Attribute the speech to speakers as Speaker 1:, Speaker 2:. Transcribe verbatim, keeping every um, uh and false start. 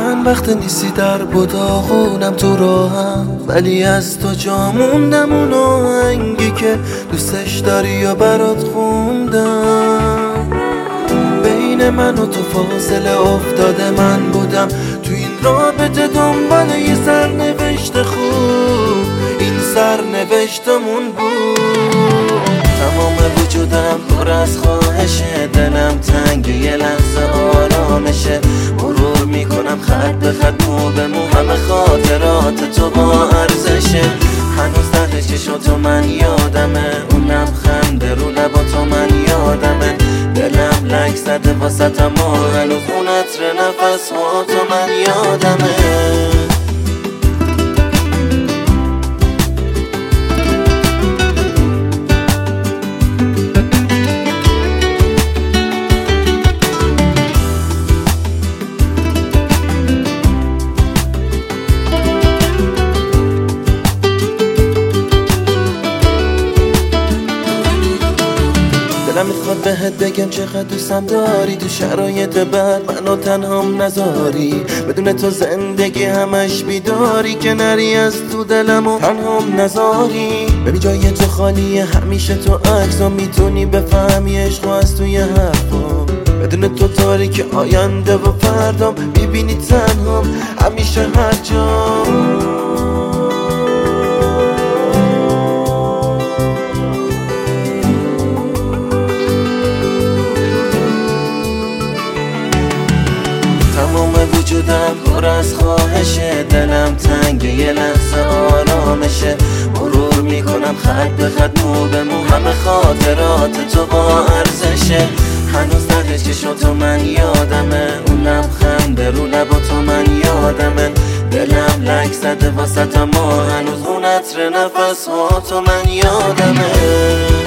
Speaker 1: چند وقت نیستی در بوداغونم تو راهم، ولی از تو جا موندم اون آهنگی که دوستش داری یا برات خوندم. بین من و تو فاصله افتاده، من بودم تو این رابطه دنبال یه سرنوشت خوب، این سرنوشتمون بود. تمام وجودم پر از خواهشه، دلم تنگ یه لحظه آرامشه. مرور میکنم خط به خط مو به مو، همه خاطرات تو با ارزشه. هنوز ته چشاتو من یادمه، اون لبخند رو لبا تو من یادمه. دلم لک زده واسط اما هنوز اون عطر نفس ها تو من یادمه. دلم میخواد بهت بگم چقدر دوستم داری، تو شرایط بد منو تنهام نذاری. بدون تو زندگی همش بیداری، که نری از تو دلم و تنهام نذاری. ببین جای تو خالیه، همیشه تو عکسام میتونی بفهمی عشق از توی حرفام. بدون تو تاریک آینده و فردام، میبینی تنهام همیشه هر جا. وجودم پر از خواهشه، دلم تنگ یه لحظه آرامشه. مرور میکنم خط به خط مو به مو، همه خاطرات تو با ارزشه. هنوز ته چشاتو من یادمه، اون لبخند رو لبا تو من یادمه. دلم لک زده واسط اما هنوز اون عطر نفس ها تو من یادمه.